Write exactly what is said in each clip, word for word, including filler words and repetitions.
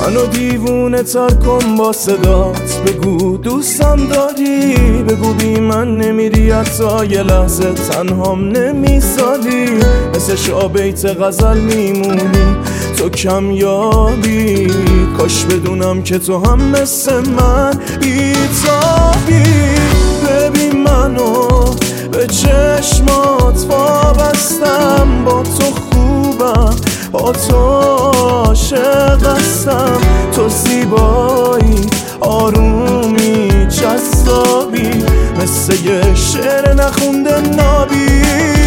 منو دیوونه تر کن با صدات، بگو دوستم داری، بگو بی من نمیری، حتی یه لحظه تنهام نمیسالی، مثل شابیت غزل میمونی تو کمیابی. کاش بدونم که تو هم مثل من بیتابی. ببین منو به چشمات وابستم، با تو خوبم، با تو عاشق هستم. تو زیبایی، آرومی، جذابی، مثل یه شعر نخونده نابی.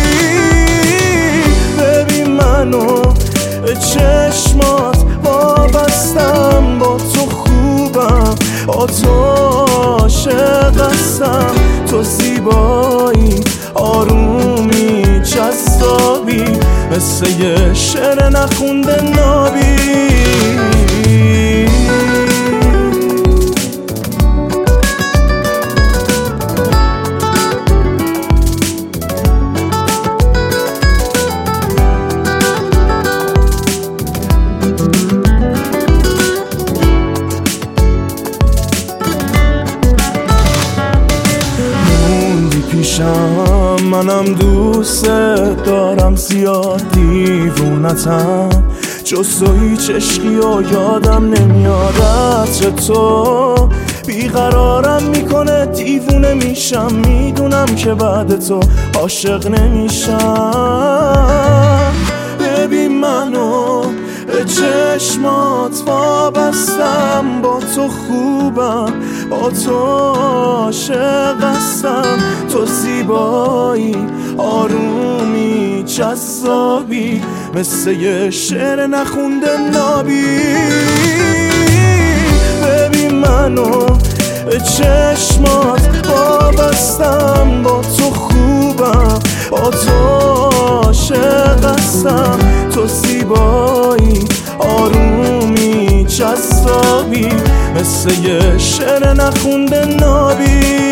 ببین منو به چشمات وابستم، با تو خوبم، با تو عاشق هستم. تو زیبایی، آرومی، جذابی، مثل یه شعر نخونده نابی. پیشم منم دوست دارم، زیاد دیوونتم، جز تو هیچ عشقی و یادم نمیاد. عطر تو بیقرارم میکنه، دیوونه میشم، میدونم که بعد تو عاشق نمیشم. ببین منو به چشمات وابستم، با تو خوبم، با تو عاشق هستم. تو زیبایی، آرومی، جذابی، مثل یه شعر نخونده نابی. ببین منو به چشمات وابستم، با تو خوبم، با تو عاشق هستم. تو زیبایی، آرومی، جذابی، مثل یه شعر نخونده نابی.